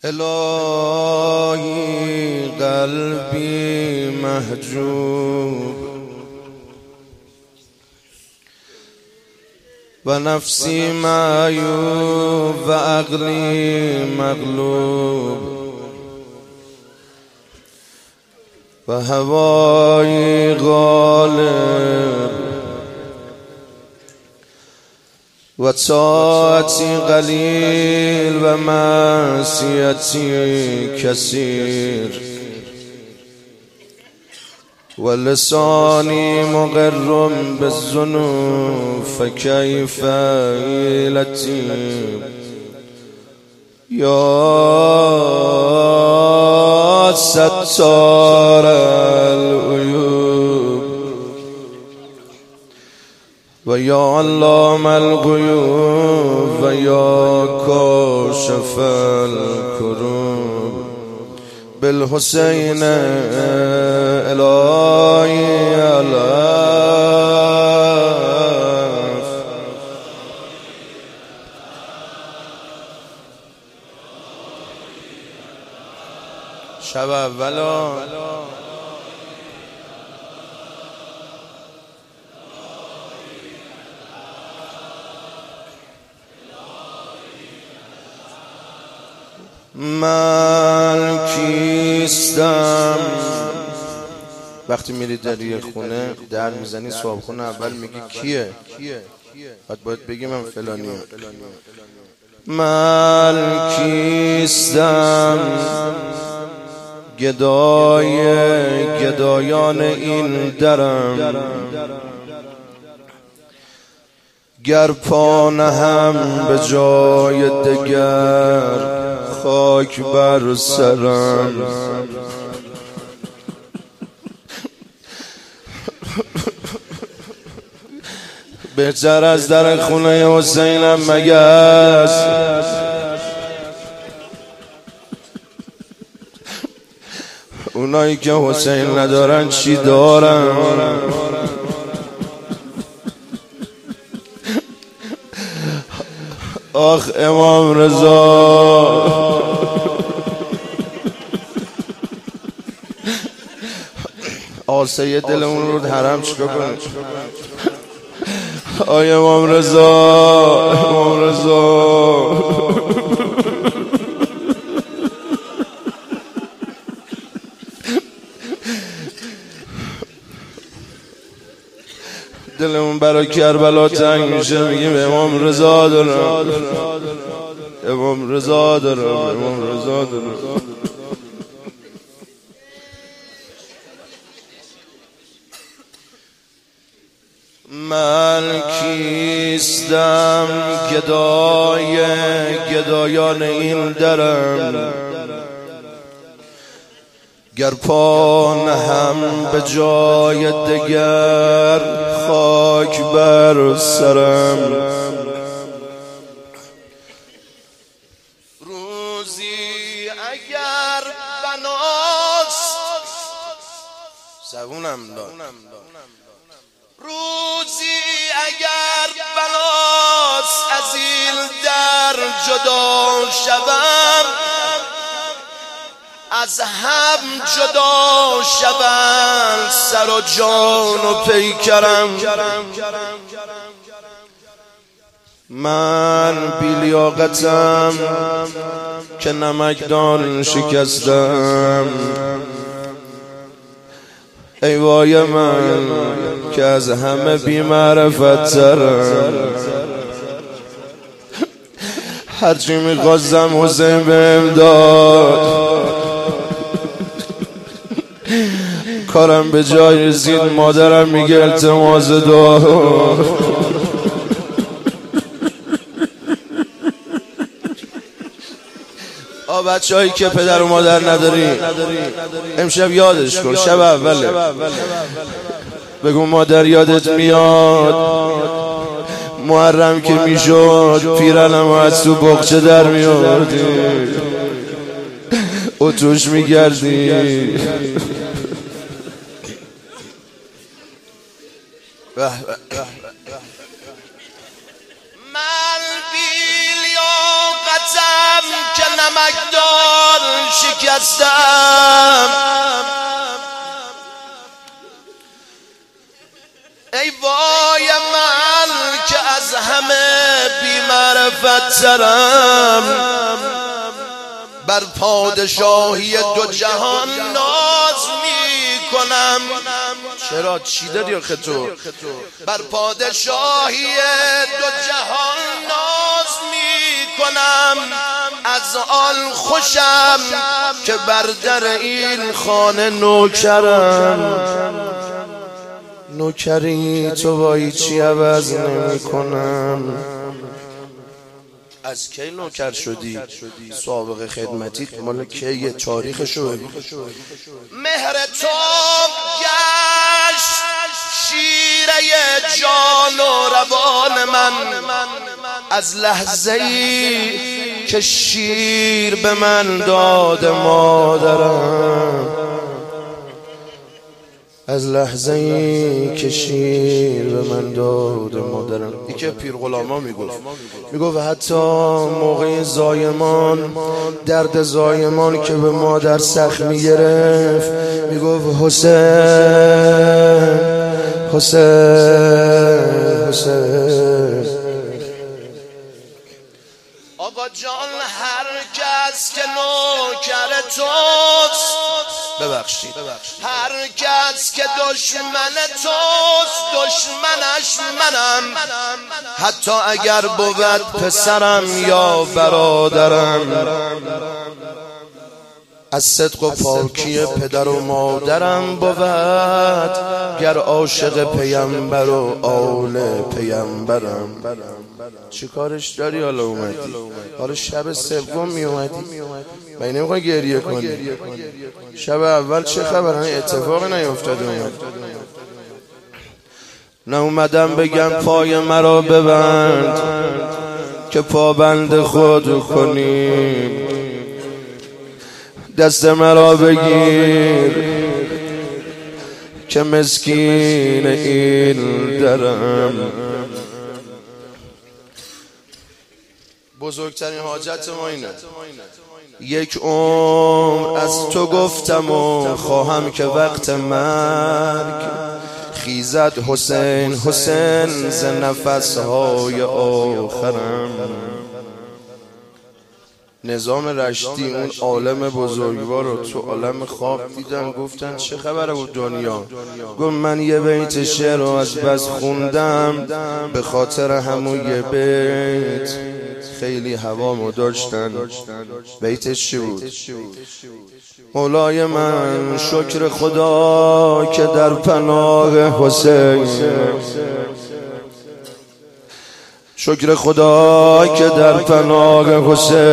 الهی قلبی محجوب و نفسی معیوب و عقلی مغلوب و هوایی غالب و طاعتی قلیل و معصیتی کثیر و لسانی مقر بالذنوب فکیف حیلتی یا ستار العیوب و یا علام الغیوب و یا کاشف الکروب بالحسین الهی الف شب اولا من کیستم. وقتی میری در یه خونه در میزنی صاحبخونه اول میگی کیه؟ بعد باید بگی من فلانیم. من کیستم گدایان این درم، گر پا نهم به جای دگر خاک بر سرم. بهتر از در خونه حسینم مگس. اونایی که حسین ندارن چی دارن؟ آخ امام رضا آسه دلمون رو حرم چیکار کنه؟ آی امام رضا، امام رضا دلمون برای کربلا تنگ میشه، میگیم امام رضا دارم، امام رضا دارم، امام رضا دارم. من کیستم گدایان این درم، گر پا نهم به جای دگر خاک بر سرم. روزی اگر بناست زبونم داد، روزی اگر بناست از این در جدا شوم، از هم جدا شوم سر و جان و پیکرم. من بی‌لیاقتم که نمکدان شکستم، ای وای من که از همه بی معرفت ترم. هرچی میخواستم حسین بهم داد، کارم به جای رسید مادرم میگه التماس دعا. بچه‌هایی که پدر و مادر نداری امشب یادش کن، شب اوله بگو مادر یادت میاد محرم که میشد پیرنم از تو بغچه در میاردی اتوش میگردی. من بی‌لیاقتم که نمکدان شکستم، ای وای من که از همه بی معرفت ترم، بر پادشاهی دو جهان ناز می کنم. چرا چی داری آخه تو؟ بر پادشاهی دو جهان ناز می کنم، از آن خوشم که بر در این خانه نوکرم. نوکری تو با چی عوض نمی کنم. از کی نوکر شدی؟ سابقه خدمتی مال کیه؟ تاریخشو بگو. مهر تو گشت شیره جان و روان من، از لحظه‌ای که شیر به من داد مادرم، از لحظه‌ای که شیر به من داد مادرم. ای که پیر غلاما میگفت حتی موقع زایمان، درد زایمان که به مادر سخت میگرفت، میگفت حسین حسین حسین. آقا جان هر کس که نوکر توست، ببخشید، هر کس که دشمن توست دشمنش منم، حتی اگر بود پسرم یا برادرم. از صدق و پاکی پدر و مادرم بود، گر عاشق پیامبر و آل پیامبرم. چی کارش داری حالا اومدی؟ حالا شب سوم می اومدی؟ من نمیخوای گریه کنی؟ شب اول چه خبر؟ اتفاقی نیفتاده اومد. نه اومدم بگم پای مرا ببند که پابند خود کنیم، دست مرا بگیر که مسکین این درم. بزرگترین حاجت ما اینه. یک عمر از تو گفتم و خواهم که وقت مرگ خیزد حسین حسین ز نفسهای آخرم. نظام رشتی اون عالم بزرگوار رو تو عالم خواب دیدن، گفتن چه خبره بود دنیا؟ گفت من یه بیت شعر رو از بس خوندم، به خاطر همون یه بیت خیلی هوامو داشتن. بیتش چی بود؟ مولای من شکر خدا که در پناه حسین، شکر خدا که در پناه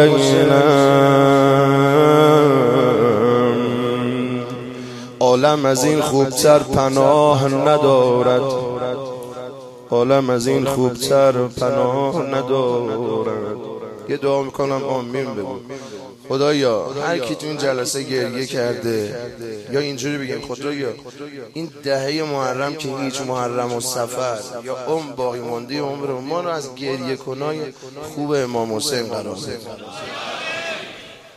حسینم، عالم از این خوبتر پناه ندارد، عالم از این خوبتر پناه ندارد. یه دعا میکنم آمین بگو. خدایا هر کی تو این جلسه گریه کرده، یا اینجوری بگیم خدایا این دهه محرم که هیچ محرم و سفر یا باقی مانده عمر ما رو از گریه کنای خوب امام حسین قرار بده.